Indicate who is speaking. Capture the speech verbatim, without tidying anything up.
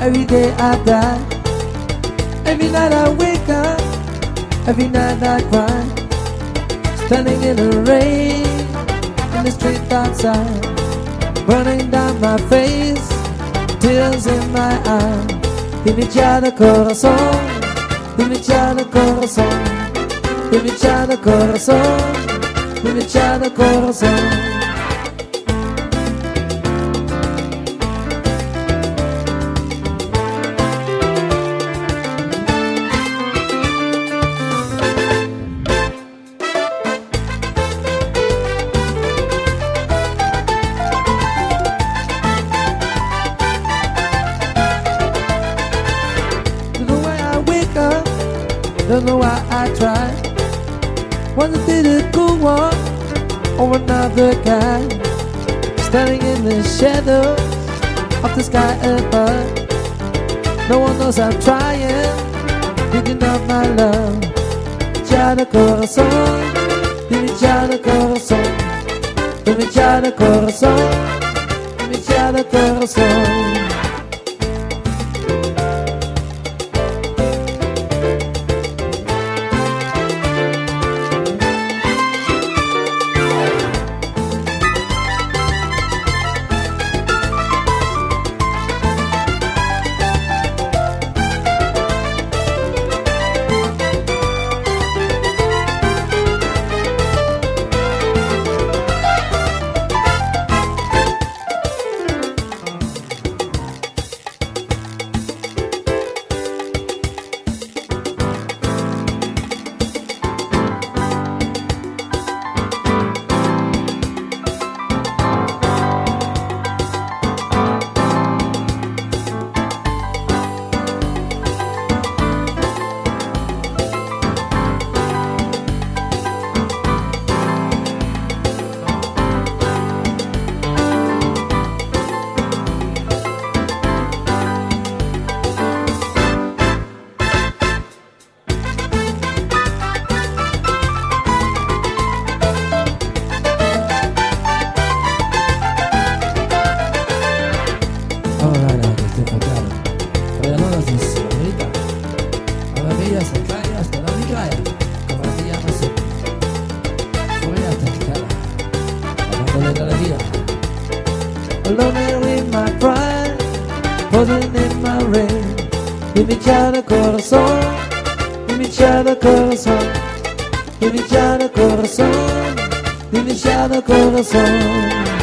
Speaker 1: every day I die. Every night I wake up, every night I cry. Standing in the rain, in the street outside, running down my face, tears in my eyes. Dimmi già da corazon, dimmi già da corazon, dimmi già da corazon, dimmi già da corazon. Don't know why I tried. Wanna did a cool walk or another guy, standing in the shadows of the sky above. No one knows I'm trying, thinking of my love. Già da corazon, dimmi già da corazon, dimmi già da corazon, dimmi già da corazon. Alone with my pride, posing in my rain. Dimmi già da corazon, dimmi già da corazon, dimmi già da corazon, dimmi già da corazon.